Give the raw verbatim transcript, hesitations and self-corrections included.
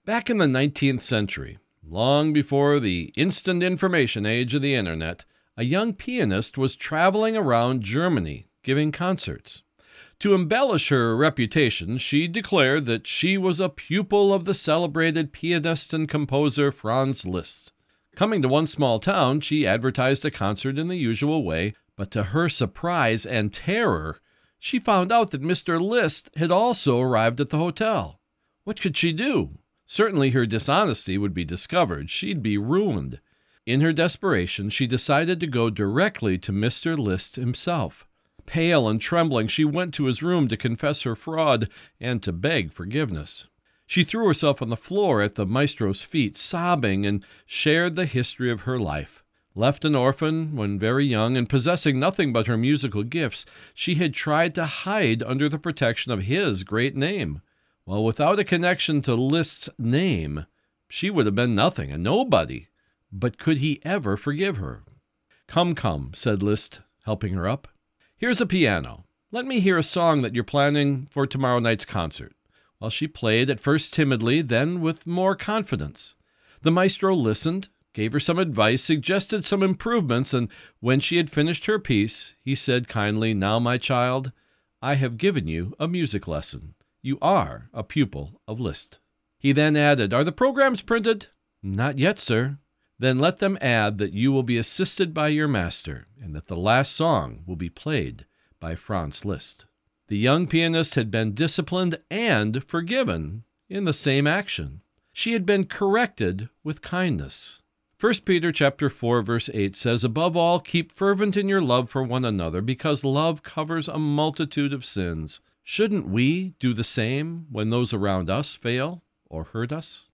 Back in the nineteenth century, long before the instant information age of the internet, a young pianist was traveling around Germany giving concerts. To embellish her reputation, she declared that she was a pupil of the celebrated pianist and composer Franz Liszt. Coming to one small town, she advertised a concert in the usual way, but to her surprise and terror, she found out that Mister Liszt had also arrived at the hotel. What could she do? Certainly her dishonesty would be discovered. She'd be ruined. In her desperation, she decided to go directly to Mister Liszt himself. Pale and trembling, she went to his room to confess her fraud and to beg forgiveness. She threw herself on the floor at the maestro's feet, sobbing, and shared the history of her life. Left an orphan when very young and possessing nothing but her musical gifts, she had tried to hide under the protection of his great name. Well, without a connection to Liszt's name, she would have been nothing, a nobody. But could he ever forgive her? "Come, come," said Liszt, helping her up. "Here's a piano. Let me hear a song that you're planning for tomorrow night's concert." Well, she played, at first timidly, then with more confidence. The maestro listened, gave her some advice, suggested some improvements, and when she had finished her piece, he said kindly, "Now, my child, I have given you a music lesson. You are a pupil of Liszt." He then added, "Are the programs printed?" "Not yet, sir." "Then let them add that you will be assisted by your master, and that the last song will be played by Franz Liszt." The young pianist had been disciplined and forgiven in the same action. She had been corrected with kindness. First Peter chapter four, verse eight says, "Above all, keep fervent in your love for one another, because love covers a multitude of sins." Shouldn't we do the same when those around us fail or hurt us?